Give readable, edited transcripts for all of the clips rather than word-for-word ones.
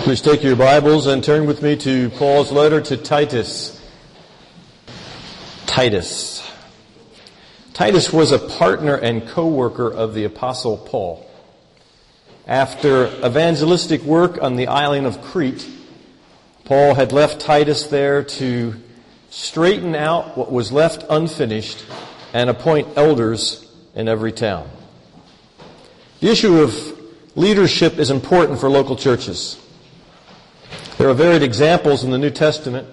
Please take your Bibles and turn with me to Paul's letter to Titus. Titus was a partner and co-worker of the Apostle Paul. After evangelistic work on the island of Crete, Paul had left Titus there to straighten out what was left unfinished and appoint elders in every town. The issue of leadership is important for local churches. There are varied examples in the New Testament.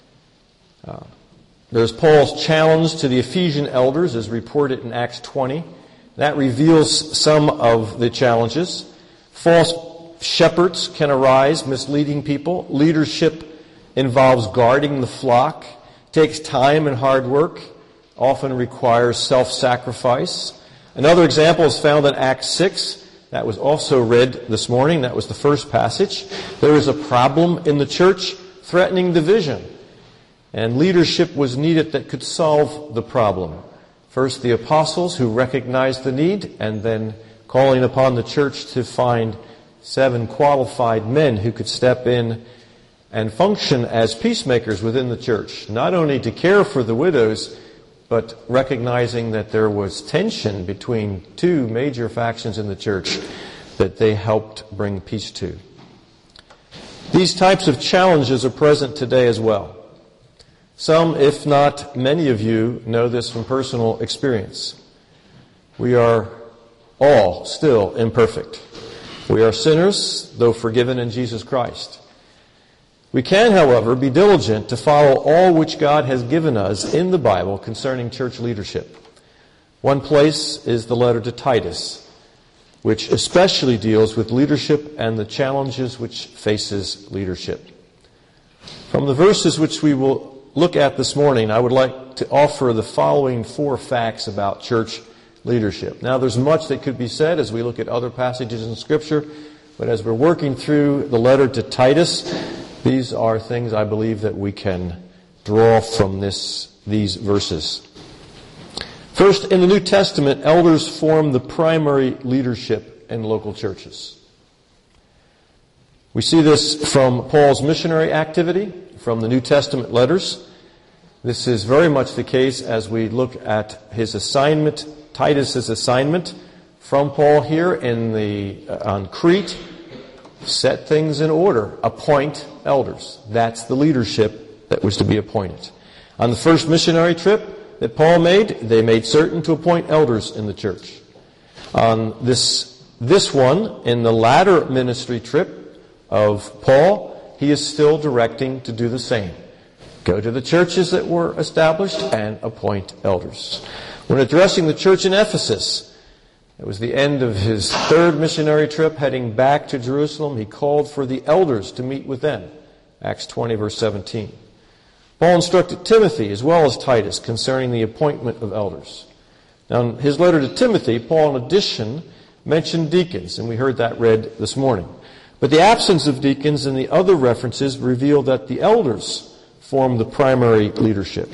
There's Paul's challenge to the Ephesian elders as reported in Acts 20. That reveals some of the challenges. False shepherds can arise, misleading people. Leadership involves guarding the flock. Takes time and hard work. Often requires self-sacrifice. Another example is found in Acts 6. That was also read this morning. That was the first passage. There is a problem in the church threatening division. And leadership was needed that could solve the problem. First, the apostles who recognized the need, and then calling upon the church to find 7 qualified men who could step in and function as peacemakers within the church. Not only to care for the widows, but recognizing that there was tension between 2 major factions in the church that they helped bring peace to. These types of challenges are present today as well. Some, if not many of you, know this from personal experience. We are all still imperfect. We are sinners, though forgiven in Jesus Christ. We can, however, be diligent to follow all which God has given us in the Bible concerning church leadership. One place is the letter to Titus, which especially deals with leadership and the challenges which faces leadership. From the verses which we will look at this morning, I would like to offer the following 4 facts about church leadership. Now, there's much that could be said as we look at other passages in Scripture, but as we're working through the letter to Titus, these are things I believe that we can draw from these verses. First, in the New Testament, elders form the primary leadership in local churches. We see this from Paul's missionary activity, from the New Testament letters. This is very much the case as we look at his assignment, Titus's assignment from Paul here on Crete. Set things in order. Appoint elders. That's the leadership that was to be appointed. On the first missionary trip that Paul made, they made certain to appoint elders in the church. On this one, in the latter ministry trip of Paul, he is still directing to do the same. Go to the churches that were established and appoint elders. When addressing the church in Ephesus, it was the end of his 3rd missionary trip, heading back to Jerusalem. He called for the elders to meet with them. Acts 20, verse 17. Paul instructed Timothy as well as Titus concerning the appointment of elders. Now, in his letter to Timothy, Paul, in addition, mentioned deacons, and we heard that read this morning. But the absence of deacons and the other references reveal that the elders form the primary leadership.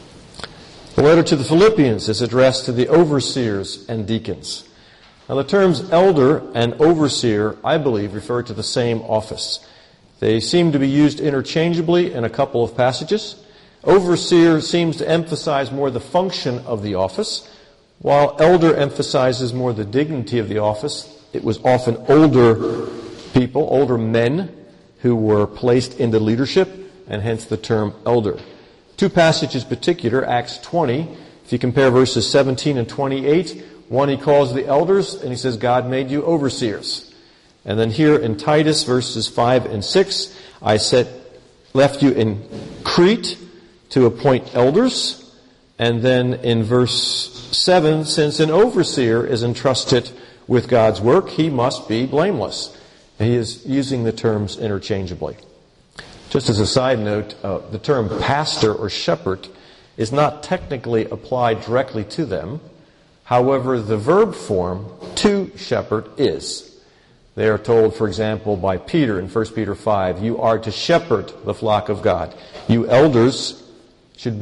The letter to the Philippians is addressed to the overseers and deacons. Now, the terms elder and overseer, I believe, refer to the same office. They seem to be used interchangeably in a couple of passages. Overseer seems to emphasize more the function of the office, while elder emphasizes more the dignity of the office. It was often older people, older men, who were placed into leadership, and hence the term elder. 2 passages in particular, Acts 20, if you compare verses 17 and 28, one he calls the elders, and he says, God made you overseers. And then here in Titus, verses 5 and 6, I left you in Crete to appoint elders. And then in verse 7, since an overseer is entrusted with God's work, he must be blameless. And he is using the terms interchangeably. Just as a side note, the term pastor or shepherd is not technically applied directly to them. However, the verb form, to shepherd, is. They are told, for example, by Peter in 1 Peter 5, you are to shepherd the flock of God. You elders should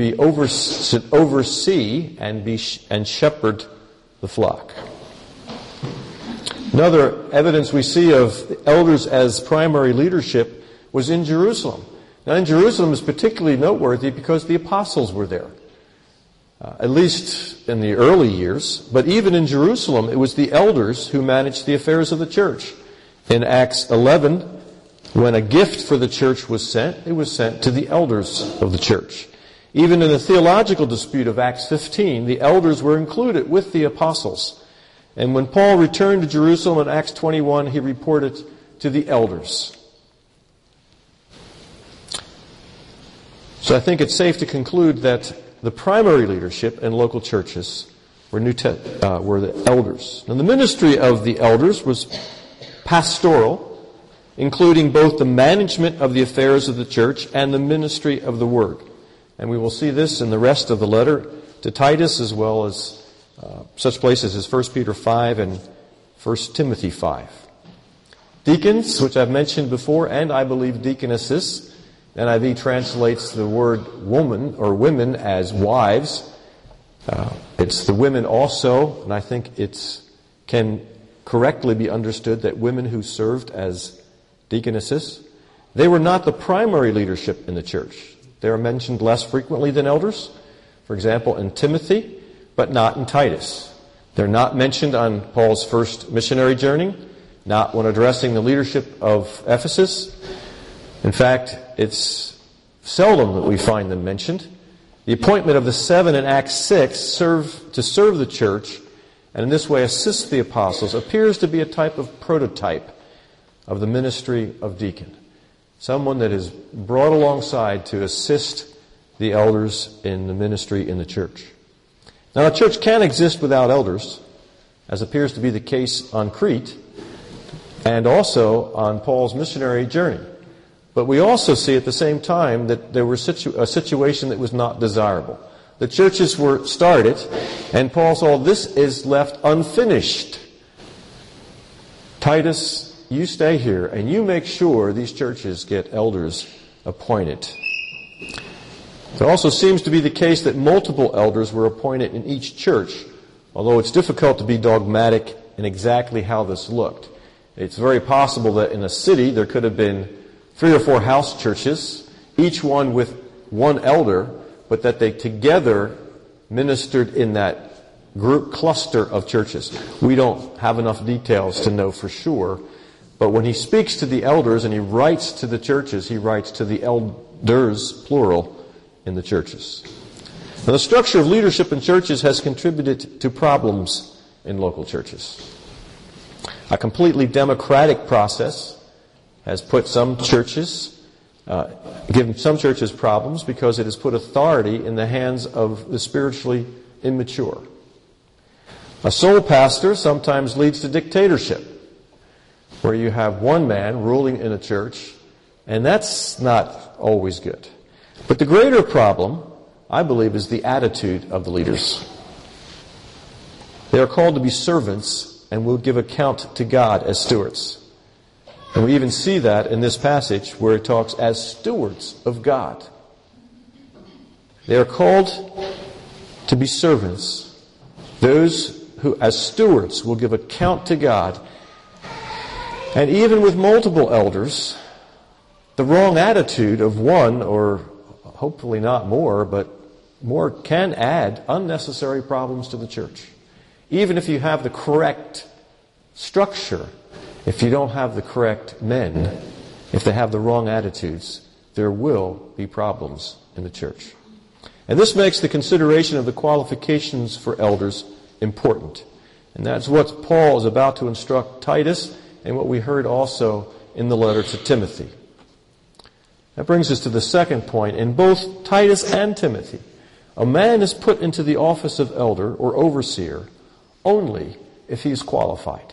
oversee and shepherd the flock. Another evidence we see of elders as primary leadership was in Jerusalem. Now, in Jerusalem is particularly noteworthy because the apostles were there, at least in the early years. But even in Jerusalem, it was the elders who managed the affairs of the church. In Acts 11, when a gift for the church was sent, it was sent to the elders of the church. Even in the theological dispute of Acts 15, the elders were included with the apostles. And when Paul returned to Jerusalem in Acts 21, he reported to the elders. So I think it's safe to conclude that the primary leadership in local churches were the elders. Now, the ministry of the elders was pastoral, including both the management of the affairs of the church and the ministry of the word. And we will see this in the rest of the letter to Titus, as well as such places as 1 Peter 5 and 1 Timothy 5. Deacons, which I've mentioned before, and I believe deaconesses. NIV translates the word woman or women as wives. It's the women also, and I think it can correctly be understood that women who served as deaconesses, they were not the primary leadership in the church. They are mentioned less frequently than elders. For example, in Timothy, but not in Titus. They're not mentioned on Paul's first missionary journey, not when addressing the leadership of Ephesus. In fact, it's seldom that we find them mentioned. The appointment of the 7 in Acts 6 to serve the church and in this way assist the apostles appears to be a type of prototype of the ministry of deacon. Someone that is brought alongside to assist the elders in the ministry in the church. Now, a church can exist without elders, as appears to be the case on Crete and also on Paul's missionary journey. But we also see at the same time that there was a situation that was not desirable. The churches were started, and Paul saw this is left unfinished. Titus, you stay here, and you make sure these churches get elders appointed. It also seems to be the case that multiple elders were appointed in each church, although it's difficult to be dogmatic in exactly how this looked. It's very possible that in a city there could have been 3 or 4 house churches, each one with one elder, but that they together ministered in that group cluster of churches. We don't have enough details to know for sure, but when he speaks to the elders and he writes to the churches, he writes to the elders, plural, in the churches. Now, the structure of leadership in churches has contributed to problems in local churches. A completely democratic process has put some churches, given some churches problems because it has put authority in the hands of the spiritually immature. A sole pastor sometimes leads to dictatorship, where you have one man ruling in a church, and that's not always good. But the greater problem, I believe, is the attitude of the leaders. They are called to be servants and will give account to God as stewards. And we even see that in this passage where it talks as stewards of God. They are called to be servants. Those who as stewards will give account to God. And even with multiple elders, the wrong attitude of one, or hopefully not more, but more, can add unnecessary problems to the church. Even if you have the correct structure, if you don't have the correct men, if they have the wrong attitudes, there will be problems in the church. And this makes the consideration of the qualifications for elders important. And that's what Paul is about to instruct Titus and what we heard also in the letter to Timothy. That brings us to the second point. In both Titus and Timothy, a man is put into the office of elder or overseer only if he is qualified.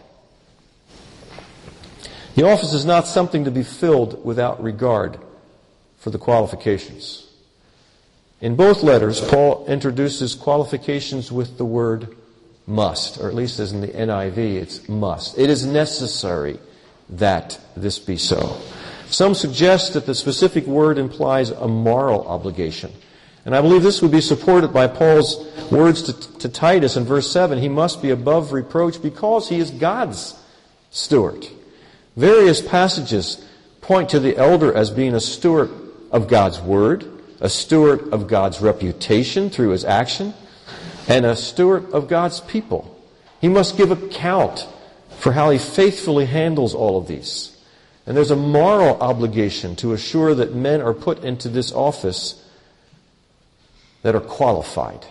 The office is not something to be filled without regard for the qualifications. In both letters, Paul introduces qualifications with the word must, or at least as in the NIV, it's must. It is necessary that this be so. Some suggest that the specific word implies a moral obligation. And I believe this would be supported by Paul's words to Titus in verse 7. He must be above reproach because he is God's Steward. Various passages point to the elder as being a steward of God's word, a steward of God's reputation through his action, and a steward of God's people. He must give account for how he faithfully handles all of these. And there's a moral obligation to assure that men are put into this office that are qualified.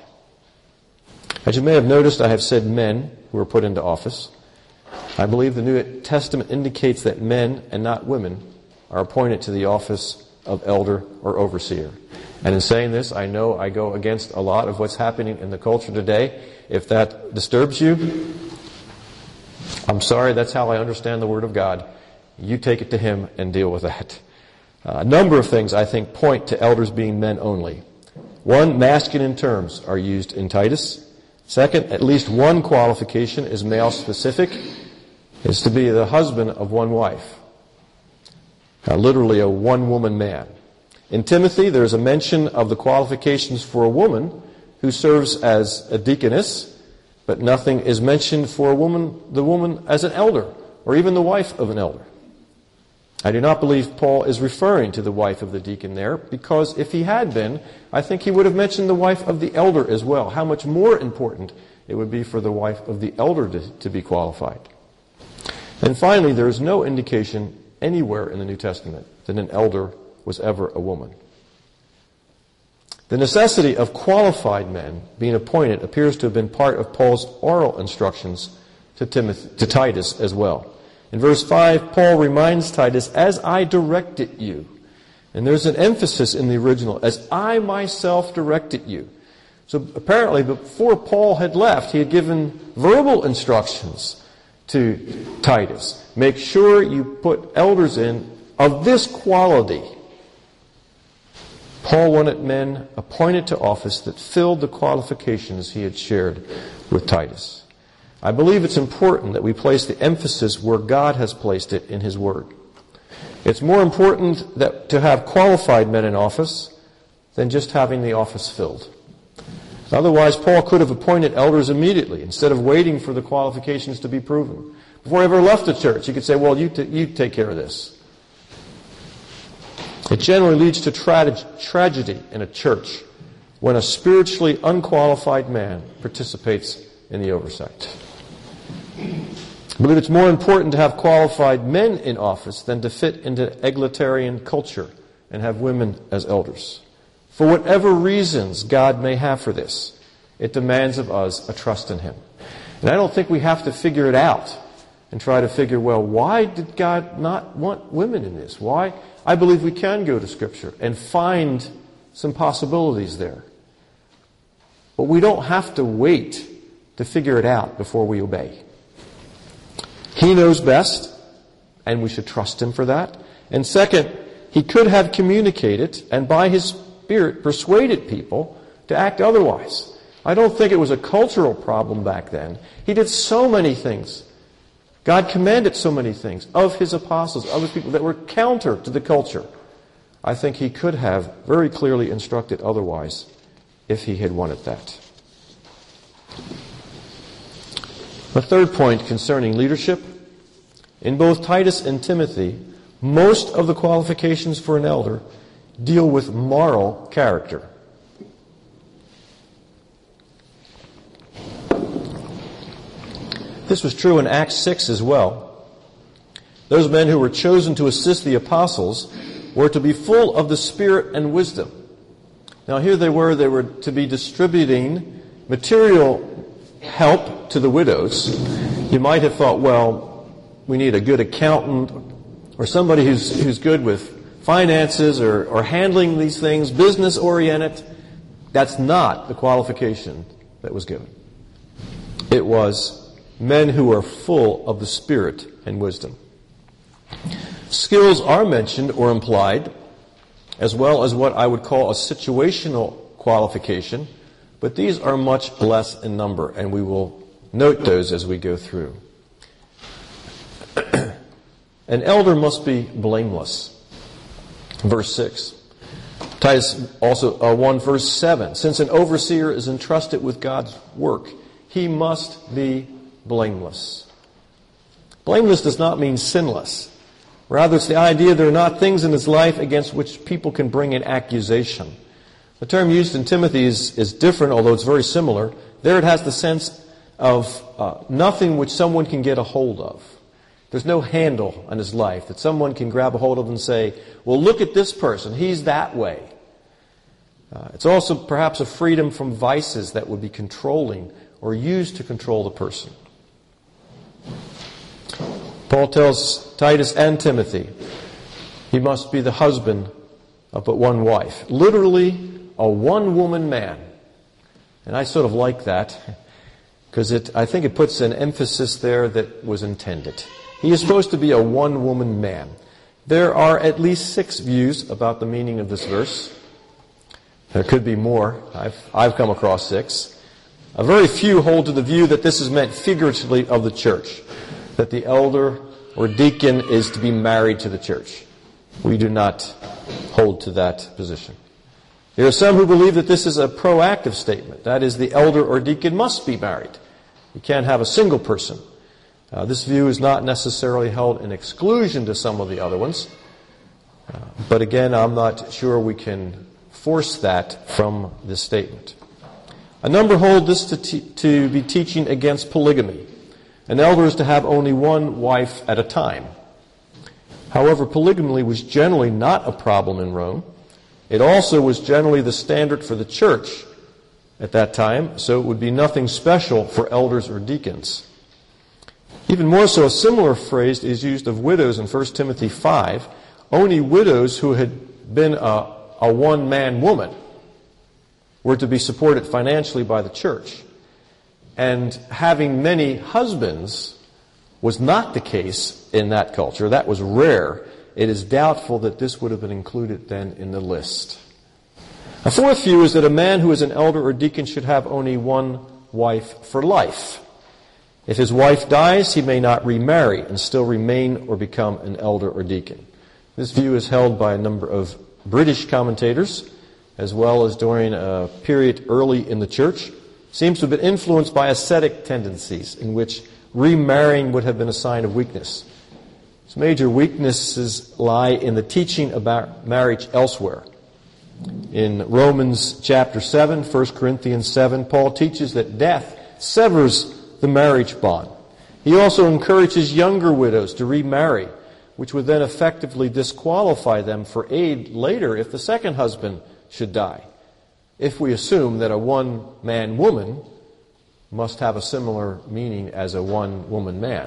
As you may have noticed, I have said men who are put into office. I believe the New Testament indicates that men and not women are appointed to the office of elder or overseer. And in saying this, I know I go against a lot of what's happening in the culture today. If that disturbs you, I'm sorry, that's how I understand the Word of God. You take it to Him and deal with that. A number of things, I think, point to elders being men only. One, masculine terms are used in Titus. Second, at least one qualification is male-specific. It's to be the husband of one wife. Literally a one-woman man. In Timothy, there's a mention of the qualifications for a woman who serves as a deaconess, but nothing is mentioned for the woman as an elder, or even the wife of an elder. I do not believe Paul is referring to the wife of the deacon there, because if he had been, I think he would have mentioned the wife of the elder as well. How much more important it would be for the wife of the elder to be qualified. And finally, there is no indication anywhere in the New Testament that an elder was ever a woman. The necessity of qualified men being appointed appears to have been part of Paul's oral instructions to Titus as well. In verse 5, Paul reminds Titus, as I directed you. And there's an emphasis in the original, as I myself directed you. So apparently before Paul had left, he had given verbal instructions to Titus. Make sure you put elders in of this quality. Paul wanted men appointed to office that filled the qualifications he had shared with Titus. I believe it's important that we place the emphasis where God has placed it in His Word. It's more important to have qualified men in office than just having the office filled. Otherwise, Paul could have appointed elders immediately instead of waiting for the qualifications to be proven. Before he ever left the church, he could say, well, you take care of this. It generally leads to tragedy in a church when a spiritually unqualified man participates in the oversight. I believe it's more important to have qualified men in office than to fit into egalitarian culture and have women as elders. For whatever reasons God may have for this, it demands of us a trust in Him. And I don't think we have to figure it out and try to figure, well, why did God not want women in this? Why? I believe we can go to Scripture and find some possibilities there. But we don't have to wait to figure it out before we obey. He knows best, and we should trust Him for that. And second, He could have communicated and by His Spirit persuaded people to act otherwise. I don't think it was a cultural problem back then. He did so many things. God commanded so many things of His apostles, of His people, that were counter to the culture. I think He could have very clearly instructed otherwise if He had wanted that. The third point concerning leadership. In both Titus and Timothy, most of the qualifications for an elder deal with moral character. This was true in Acts 6 as well. Those men who were chosen to assist the apostles were to be full of the Spirit and wisdom. Now here they were to be distributing material help to the widows. You might have thought, well, we need a good accountant or somebody who's good with finances or handling these things, business-oriented. That's not the qualification that was given. It was men who are full of the Spirit and wisdom. Skills are mentioned or implied, as well as what I would call a situational qualification, but these are much less in number, and we will note those as we go through. An elder must be blameless. Verse 6. Titus also 1 verse 7. Since an overseer is entrusted with God's work, he must be blameless. Blameless does not mean sinless. Rather, it's the idea there are not things in his life against which people can bring an accusation. The term used in Timothy is different, although it's very similar. There it has the sense of nothing which someone can get a hold of. There's no handle on his life that someone can grab a hold of and say, well, look at this person. He's that way. It's also perhaps a freedom from vices that would be controlling or used to control the person. Paul tells Titus and Timothy he must be the husband of but one wife. Literally, a one-woman man. And I sort of like that because I think it puts an emphasis there that was intended. He is supposed to be a one-woman man. There are at least 6 views about the meaning of this verse. There could be more. I've come across 6. A very few hold to the view that this is meant figuratively of the church, that the elder or deacon is to be married to the church. We do not hold to that position. There are some who believe that this is a proactive statement. That is, the elder or deacon must be married. You can't have a single person. This view is not necessarily held in exclusion to some of the other ones. But again, I'm not sure we can force that from this statement. A number hold this to be teaching against polygamy. An elder is to have only one wife at a time. However, polygamy was generally not a problem in Rome. It also was generally the standard for the church at that time, so it would be nothing special for elders or deacons. Even more so, a similar phrase is used of widows in 1 Timothy 5. Only widows who had been a one-man woman were to be supported financially by the church. And having many husbands was not the case in that culture. That was rare. It is doubtful that this would have been included then in the list. A fourth view is that a man who is an elder or deacon should have only one wife for life. If his wife dies, he may not remarry and still remain or become an elder or deacon. This view is held by a number of British commentators, as well as during a period early in the church. Seems to have been influenced by ascetic tendencies in which remarrying would have been a sign of weakness. Its major weaknesses lie in the teaching about marriage elsewhere. In Romans chapter 7, 1 Corinthians 7, Paul teaches that death severs the marriage bond. He also encourages younger widows to remarry, which would then effectively disqualify them for aid later if the second husband should die, if we assume that a one-man woman must have a similar meaning as a one-woman man.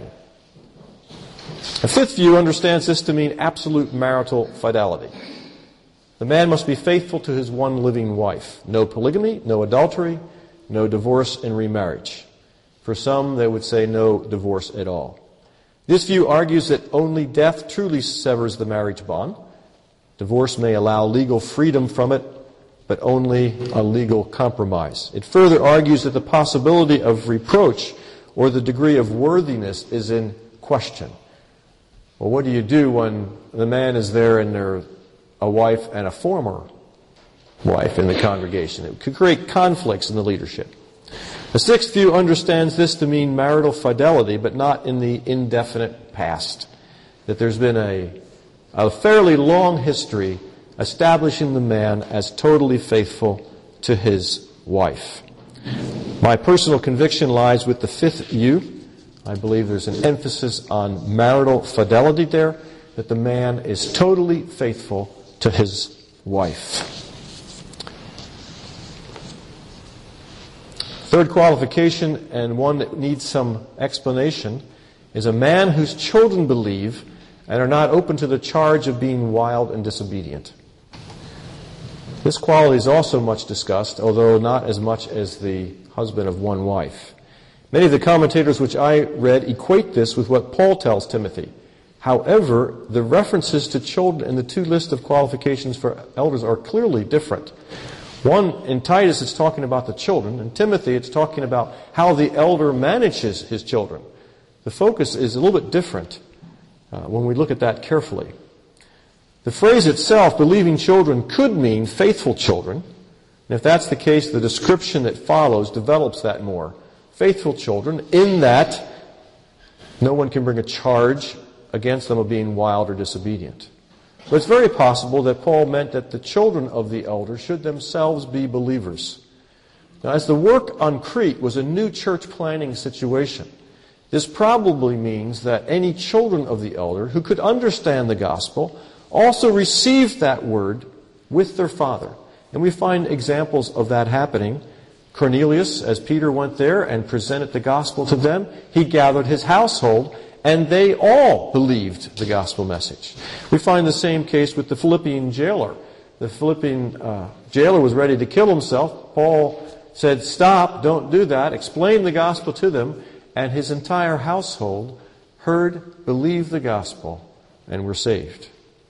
A fifth view understands this to mean absolute marital fidelity. The man must be faithful to his one living wife. No polygamy, no adultery, no divorce and remarriage. For some, they would say no divorce at all. This view argues that only death truly severs the marriage bond. Divorce may allow legal freedom from it, but only a legal compromise. It further argues that the possibility of reproach or the degree of worthiness is in question. Well, what do you do when the man is there and there's a wife and a former wife in the congregation? It could create conflicts in the leadership. The sixth view understands this to mean marital fidelity, but not in the indefinite past. That there's been a fairly long history establishing the man as totally faithful to his wife. My personal conviction lies with the fifth view. I believe there's an emphasis on marital fidelity there, that the man is totally faithful to his wife. Third qualification, and one that needs some explanation, is a man whose children believe and are not open to the charge of being wild and disobedient. This quality is also much discussed, although not as much as the husband of one wife. Many of the commentators which I read equate this with what Paul tells Timothy. However, the references to children in the two lists of qualifications for elders are clearly different. One, in Titus, it's talking about the children. In Timothy, it's talking about how the elder manages his children. The focus is a little bit different when we look at that carefully. The phrase itself, believing children, could mean faithful children. And if that's the case, the description that follows develops that more. Faithful children, in that No one can bring a charge against them of being wild or disobedient. But it's very possible that Paul meant that the children of the elder should themselves be believers. Now, as the work on Crete was a new church planning situation, this probably means that any children of the elder who could understand the gospel also received that word with their father. And we find examples of that happening. Cornelius, as Peter went there and presented the gospel to them, he gathered his household, and they all believed the gospel message. We find the same case with the Philippian jailer. The Philippian jailer was ready to kill himself. Paul said, "Stop, don't do that," explained the gospel to them, and his entire household heard, believed the gospel, and were saved.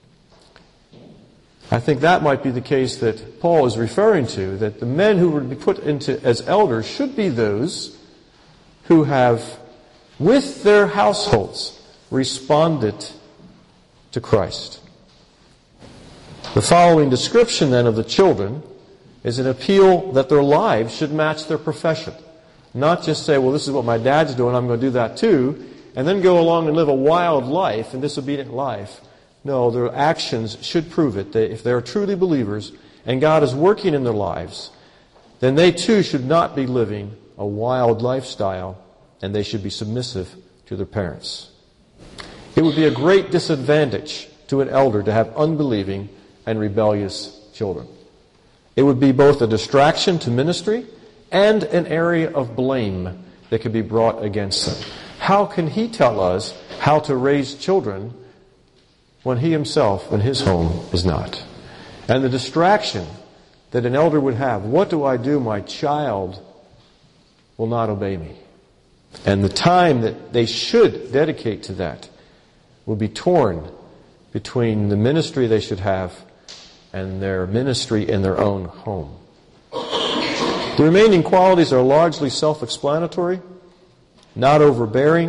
I think that might be the case that Paul is referring to, that the men who were to be put into as elders should be those who have, with their households, responded to Christ. The following description then of the children is an appeal that their lives should match their profession. Not just say, well, this is what my dad's doing, I'm going to do that too, and then go along and live a wild life and disobedient life. No, their actions should prove it. If they are truly believers and God is working in their lives, then they too should not be living a wild lifestyle, and they should be submissive to their parents. It would be a great disadvantage to an elder to have unbelieving and rebellious children. It would be both a distraction to ministry and an area of blame that could be brought against them. How can he tell us how to raise children when he himself in his home is not? And the distraction that an elder would have, what do I do? My child will not obey me. And the time that they should dedicate to that will be torn between the ministry they should have and their ministry in their own home. The remaining qualities are largely self-explanatory: not overbearing,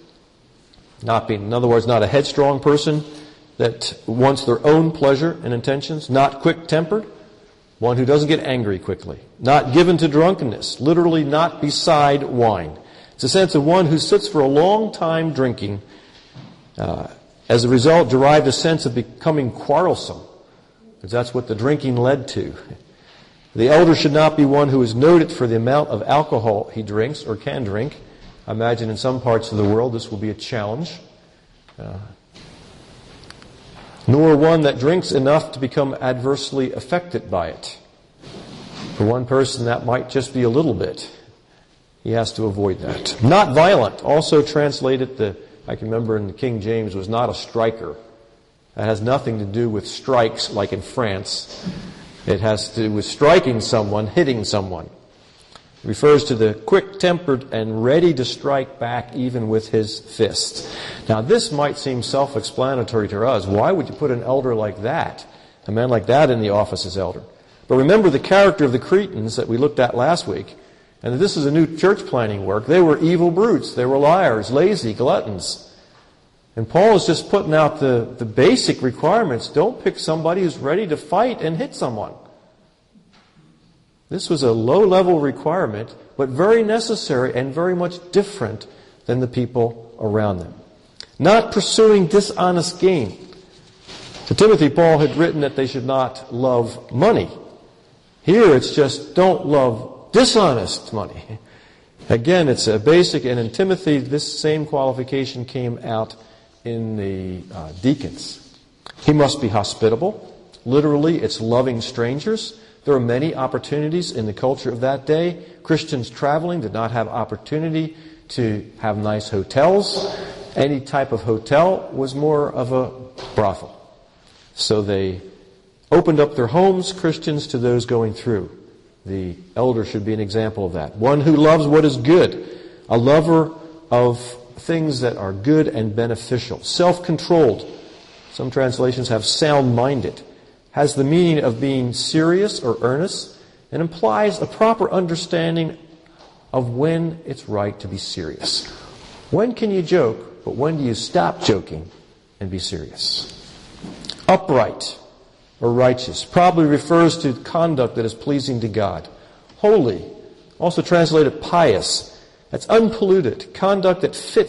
in other words, not a headstrong person that wants their own pleasure and intentions, not quick-tempered, one who doesn't get angry quickly, not given to drunkenness, literally not beside wine. It's a sense of one who sits for a long time drinking, as a result derived a sense of becoming quarrelsome, because that's what the drinking led to. The elder should not be one who is noted for the amount of alcohol he drinks or can drink. I imagine in some parts of the world this will be a challenge. Nor one that drinks enough to become adversely affected by it. For one person, that might just be a little bit. He has to avoid that. Not violent, also translated, I can remember in the King James, was not a striker. That has nothing to do with strikes like in France. It has to do with striking someone, hitting someone. It refers to the quick-tempered and ready to strike back even with his fist. Now this might seem self-explanatory to us. Why would you put an elder like that, a man like that, in the office as elder? But remember the character of the Cretans that we looked at last week, and this is a new church planning work. They were evil brutes. They were liars, lazy, gluttons. And Paul is just putting out the basic requirements. Don't pick somebody who's ready to fight and hit someone. This was a low-level requirement, but very necessary and very much different than the people around them. Not pursuing dishonest gain. To Timothy, Paul had written that they should not love money. Here it's just don't love dishonest money. Again, it's a basic, and in Timothy this same qualification came out in the deacons. He must be hospitable. Literally, it's loving strangers. There are many opportunities in the culture of that day. Christians traveling did not have opportunity to have nice hotels. Any type of hotel was more of a brothel. So they opened up their homes, Christians, to those going through. The elder should be an example of that. One who loves what is good. A lover of things that are good and beneficial. Self-controlled. Some translations have sound-minded. Has the meaning of being serious or earnest, and implies a proper understanding of when it's right to be serious. When can you joke, but when do you stop joking and be serious? Upright or righteous probably refers to conduct that is pleasing to God. Holy, also translated pious. That's unpolluted, conduct that fits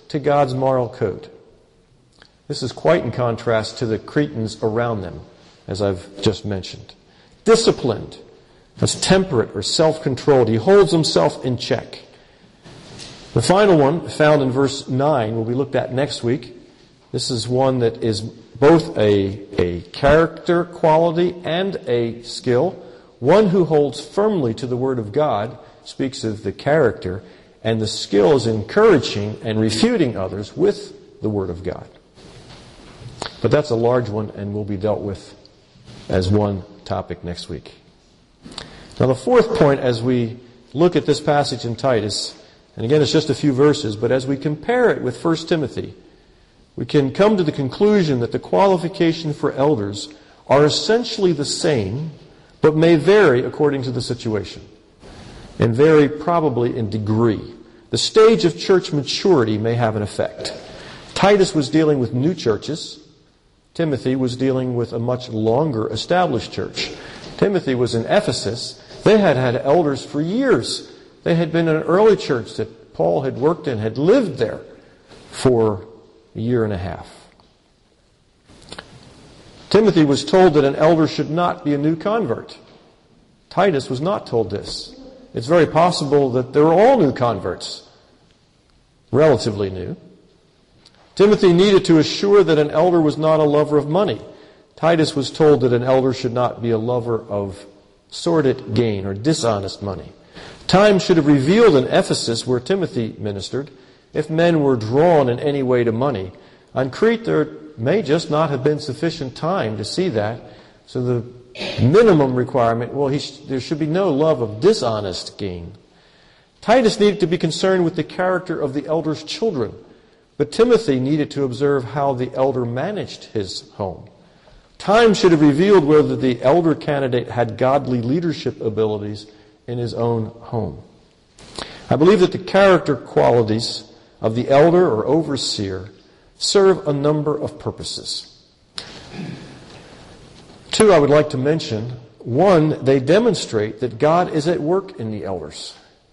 to God's moral code. This is quite in contrast to the Cretans around them, as I've just mentioned. Disciplined. That's temperate or self-controlled. He holds himself in check. The final one, found in verse 9, will be looked at next week. This is one that is both a character quality and a skill. One who holds firmly to the Word of God speaks of the character, and the skill is encouraging and refuting others with the Word of God. But that's a large one and will be dealt with as one topic next week. Now the fourth point as we look at this passage in Titus, and again it's just a few verses, but as we compare it with 1 Timothy, we can come to the conclusion that the qualifications for elders are essentially the same, but may vary according to the situation, and vary probably in degree. The stage of church maturity may have an effect. Titus was dealing with new churches. Timothy was dealing with a much longer established church. Timothy was in Ephesus. They had had elders for years. They had been in an early church that Paul had worked in, had lived there for a year and a half. Timothy was told that an elder should not be a new convert. Titus was not told this. It's very possible that they were all new converts, relatively new. Timothy needed to assure that an elder was not a lover of money. Titus was told that an elder should not be a lover of sordid gain or dishonest money. Time should have revealed in Ephesus, where Timothy ministered, if men were drawn in any way to money. On Crete, there may just not have been sufficient time to see that. So the minimum requirement, there should be no love of dishonest gain. Titus needed to be concerned with the character of the elder's children. But Timothy needed to observe how the elder managed his home. Time should have revealed whether the elder candidate had godly leadership abilities in his own home. I believe that the character qualities of the elder or overseer serve a number of purposes. Two I would like to mention. One, they demonstrate that God is at work in the elders.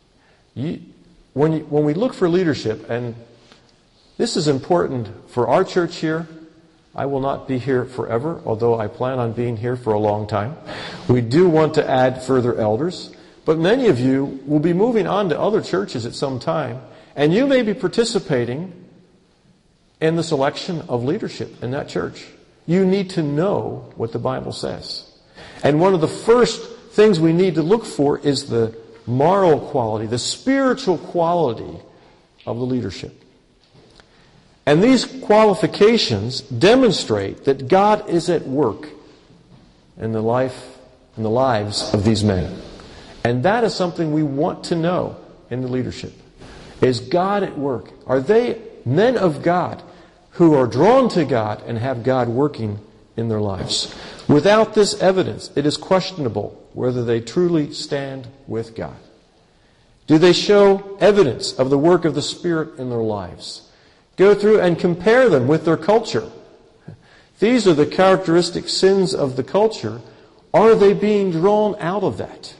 When we look for leadership, and this is important for our church here. I will not be here forever, although I plan on being here for a long time. We do want to add further elders, but many of you will be moving on to other churches at some time, and you may be participating in the selection of leadership in that church. You need to know what the Bible says. And one of the first things we need to look for is the moral quality, the spiritual quality of the leadership. And these qualifications demonstrate that God is at work in the lives of these men. And that is something we want to know in the leadership. Is God at work? Are they men of God who are drawn to God and have God working in their lives? Without this evidence, it is questionable whether they truly stand with God. Do they show evidence of the work of the Spirit in their lives? Go through and compare them with their culture. These are the characteristic sins of the culture. Are they being drawn out of that?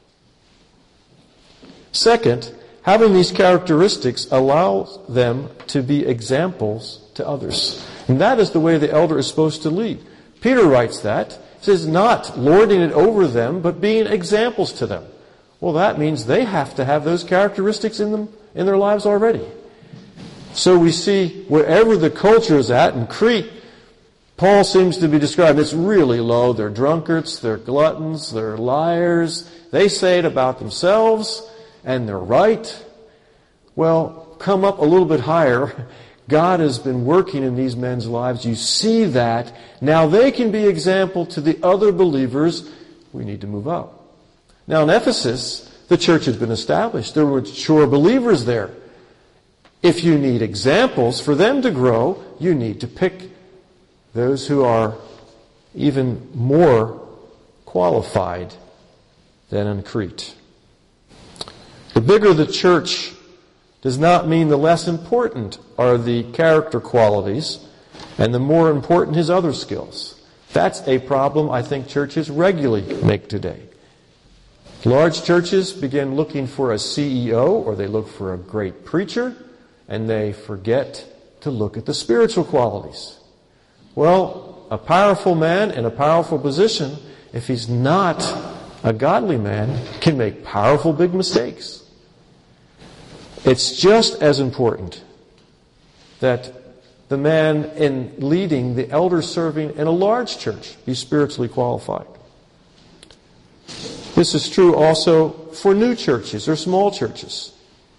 Second, having these characteristics allows them to be examples to others. And that is the way the elder is supposed to lead. Peter writes that. He says, not lording it over them, but being examples to them. Well, that means they have to have those characteristics in their lives already. So we see wherever the culture is at, in Crete, Paul seems to be described, it's really low. They're drunkards, they're gluttons, they're liars. They say it about themselves, and they're right. Well, come up a little bit higher. God has been working in these men's lives. You see that. Now they can be example to the other believers. We need to move up. Now in Ephesus, the church had been established. There were mature believers there. If you need examples for them to grow, you need to pick those who are even more qualified than in Crete. The bigger the church does not mean the less important are the character qualities, and the more important his other skills. That's a problem I think churches regularly make today. Large churches begin looking for a CEO, or they look for a great preacher, and they forget to look at the spiritual qualities. Well, a powerful man in a powerful position, if he's not a godly man, can make powerful big mistakes. It's just as important that the man in leading, the elder serving in a large church, be spiritually qualified. This is true also for new churches or small churches.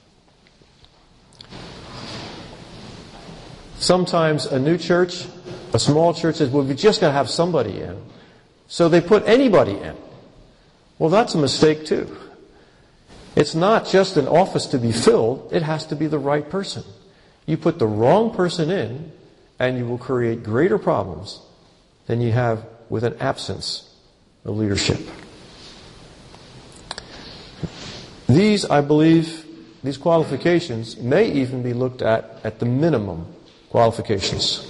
Sometimes a new church, a small church says, well, we just got to have somebody in. So they put anybody in. Well, that's a mistake too. It's not just an office to be filled, it has to be the right person. You put the wrong person in, and you will create greater problems than you have with an absence of leadership. These, I believe, these qualifications may even be looked at the minimum qualifications.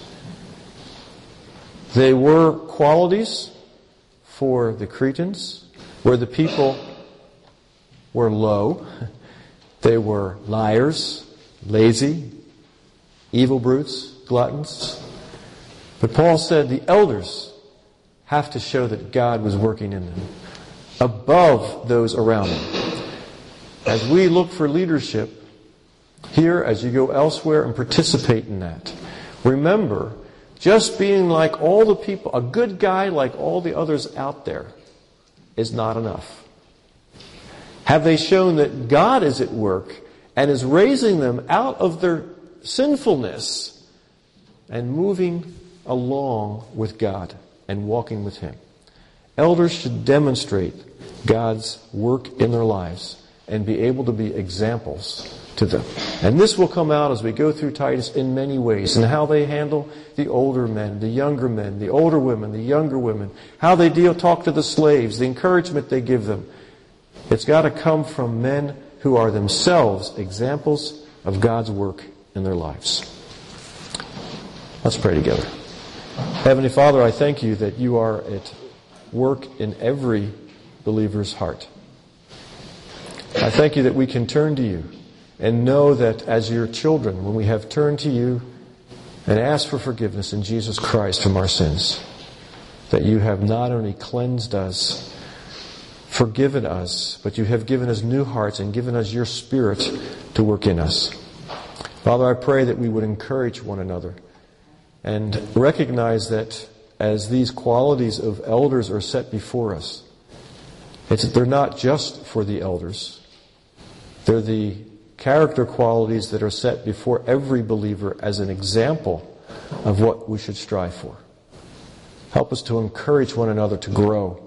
They were qualities for the Cretans, where the people were low. They were liars, lazy, evil brutes, gluttons. But Paul said the elders have to show that God was working in them above those around them. As we look for leadership here, as you go elsewhere and participate in that, remember, just being like all the people, a good guy like all the others out there, is not enough. Have they shown that God is at work and is raising them out of their sinfulness and moving along with God and walking with Him? Elders should demonstrate God's work in their lives and be able to be examples to them. And this will come out as we go through Titus in many ways, and how they handle the older men, the younger men, the older women, the younger women, how they talk to the slaves, the encouragement they give them. It's got to come from men who are themselves examples of God's work in their lives. Let's pray together. Heavenly Father, I thank you that you are at work in every believer's heart. I thank you that we can turn to you and know that as your children, when we have turned to you and asked for forgiveness in Jesus Christ from our sins, that you have not only cleansed us, forgiven us, but you have given us new hearts and given us your Spirit to work in us. Father, I pray that we would encourage one another and recognize that as these qualities of elders are set before us, they're not just for the elders. They're the character qualities that are set before every believer as an example of what we should strive for. Help us to encourage one another to grow,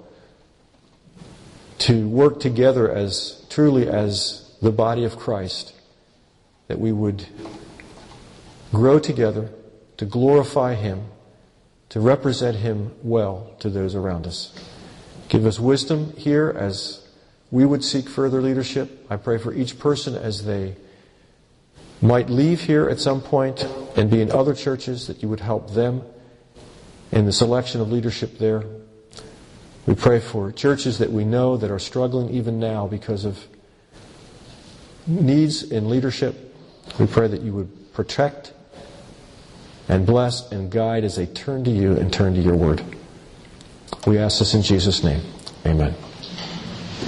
to work together as truly as the body of Christ, that we would grow together to glorify Him, to represent Him well to those around us. Give us wisdom here as we would seek further leadership. I pray for each person as they might leave here at some point and be in other churches, that you would help them in the selection of leadership there. We pray for churches that we know that are struggling even now because of needs in leadership. We pray that you would protect and bless and guide as they turn to you and turn to your word. We ask this in Jesus' name. Amen.